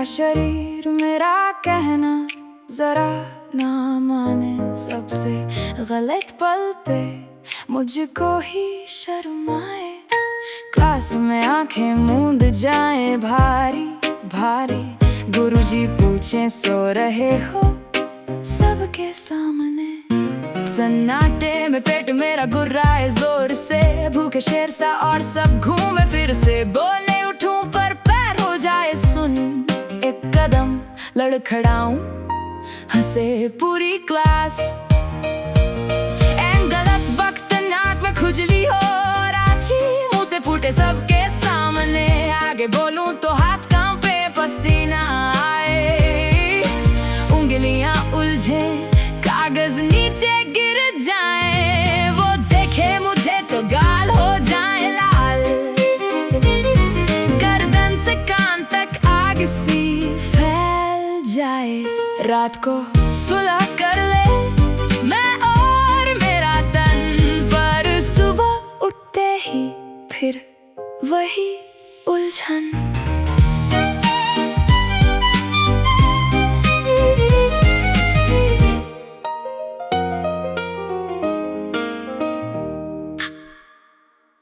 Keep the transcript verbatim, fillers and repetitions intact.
शरीर मेरा कहना जरा ना माने, सबसे गलत पल पे मुझको ही शर्माए। क्लास में आंखें मूंद जाए भारी भारी, गुरुजी पूछे सो रहे हो सबके सामने। सन्नाटे में पेट मेरा गुर्राए जोर से, भूखे शेर सा और सब घूमे फिर से। बोले उठूं पर पैर हो जाए सुन, एक कदम लड़खड़ाऊं हंसे पूरी क्लास। एन गलत वक्त नाक में खुजली हो राची, मुंह से फूटे सबके सामने। आगे बोलूं तो हाथ कांपे पसीना आए, उंगलियां उलझे कागज नीचे गिर जाए। वो देखे मुझे तो गाल हो जाए लाल, गर्दन से कान तक आग सी फैल जाए। रात को सुलह कर ले मैं और मेरा तन, पर सुबह उठते ही फिर वही उलझन।